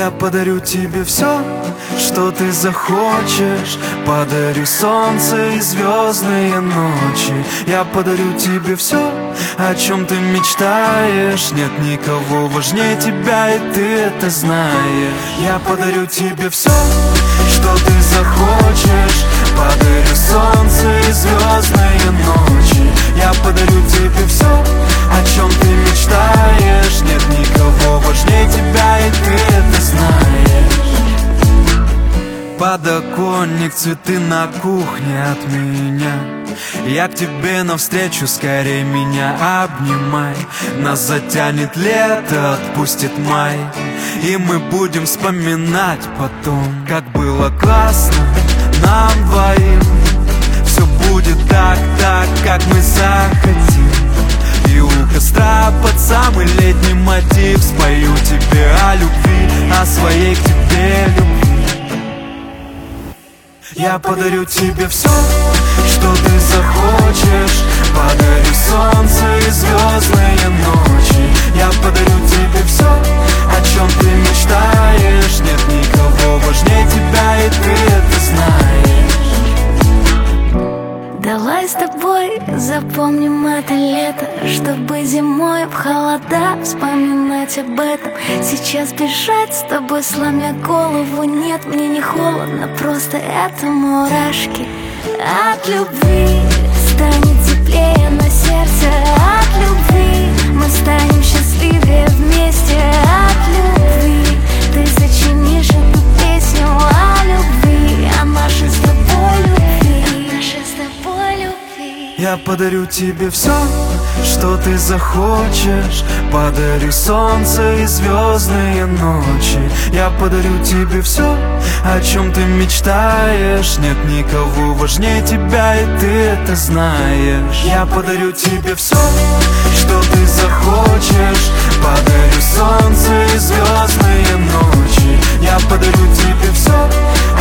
Я подарю тебе все, что ты захочешь. Подарю солнце и звездные ночи. Я подарю тебе все, о чем ты мечтаешь. Нет никого важнее тебя, и ты это знаешь. Я подарю тебе все, что ты захочешь. Подарю солнце и звездные ночи. Я подарю тебе все, о чем ты мечтаешь. Нет никого важнее тебя, и ты это знаешь. Подоконник, цветы на кухне от меня. Я к тебе навстречу, скорее меня обнимай. Нас затянет лето, отпустит май, и мы будем вспоминать потом, как было классно нам двоим. Все будет так, как мы захотим. И у костра под самый летний мотив спою тебе о любви, о своей к тебе любви. Я подарю тебе все, что ты захочешь. Подарю солнце и звездные ночи. Я подарю тебе все, о чем ты мечтаешь. Нет никого важнее тебя, и ты это знаешь. Давай с тобой запомним это лето, чтобы зимой в холода вспоминать об этом. Сейчас бежать с тобой, сломя голову. Нет, мне не холодно, просто это мурашки. От любви станет теплее на сердце. От любви мы станем счастливее вместе. От любви ты сочинишь эту песню о любви, о нашей с тобой любви, нашей с тобой любви. Я подарю тебе все, что ты захочешь. Подарю солнце и звездные ночи. Я подарю тебе все, о чем ты мечтаешь. Нет никого важнее тебя, и ты это знаешь. Я подарю тебе все, что ты захочешь. Подарю солнце и звездные ночи. Я подарю тебе все,